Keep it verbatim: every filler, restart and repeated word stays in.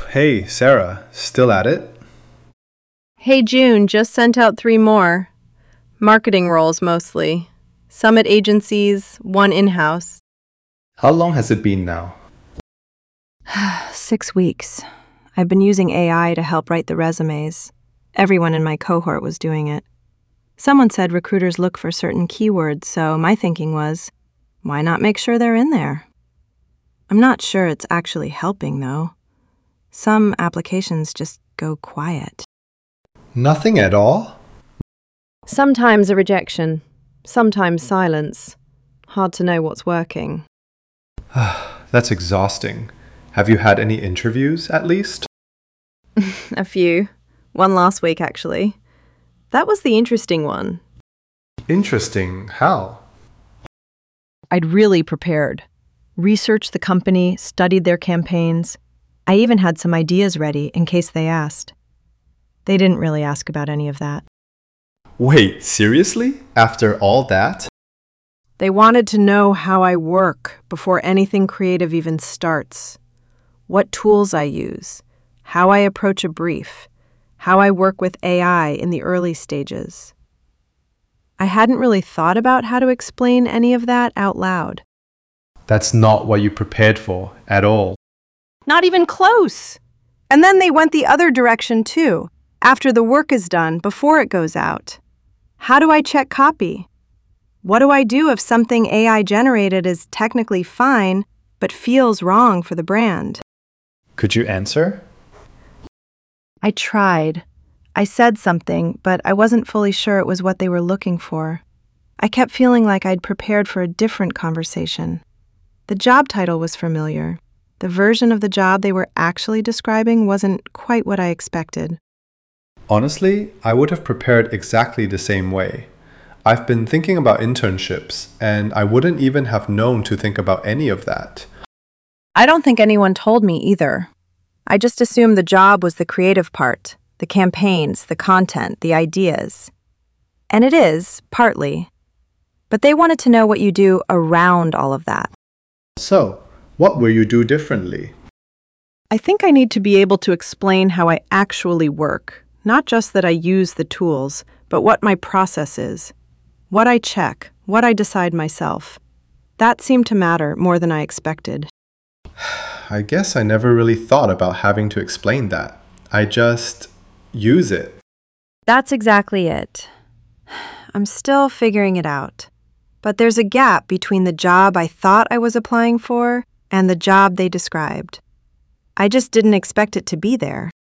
Hey, Sarah, still at it? Hey June, just sent out three more. Marketing roles mostly. Some at agencies, one in-house. How long has it been now? Six weeks. I've been using A I to help write the resumes. Everyone in my cohort was doing it. Someone said recruiters look for certain keywords, so my thinking was, why not make sure they're in there? I'm not sure it's actually helping, though. Some applications just go quiet. Nothing at all? Sometimes a rejection, sometimes silence. Hard to know what's working. That's exhausting. Have you had any interviews, at least? A few. One last week, actually. That was the interesting one. Interesting. How? I'd really prepared. Researched the company, studied their campaigns. I even had some ideas ready in case they asked. They didn't really ask about any of that. Wait, seriously? After all that? They wanted to know how I work before anything creative even starts. What tools I use, how I approach a brief, how I work with A I in the early stages. I hadn't really thought about how to explain any of that out loud. That's not what you prepared for at all. Not even close! And then they went the other direction too, after the work is done, before it goes out. How do I check copy? What do I do if something A I generated is technically fine, but feels wrong for the brand? Could you answer? I tried. I said something, but I wasn't fully sure it was what they were looking for. I kept feeling like I'd prepared for a different conversation. The job title was familiar. The version of the job they were actually describing wasn't quite what I expected. Honestly, I would have prepared exactly the same way. I've been thinking about internships, and I wouldn't even have known to think about any of that. I don't think anyone told me either. I just assumed the job was the creative part, the campaigns, the content, the ideas. And it is, partly. But they wanted to know what you do around all of that. So, what will you do differently? I think I need to be able to explain how I actually work, not just that I use the tools, but what my process is, what I check, what I decide myself. That seemed to matter more than I expected. I guess I never really thought about having to explain that. I just use it. That's exactly it. I'm still figuring it out. But there's a gap between the job I thought I was applying for and the job they described. I just didn't expect it to be there.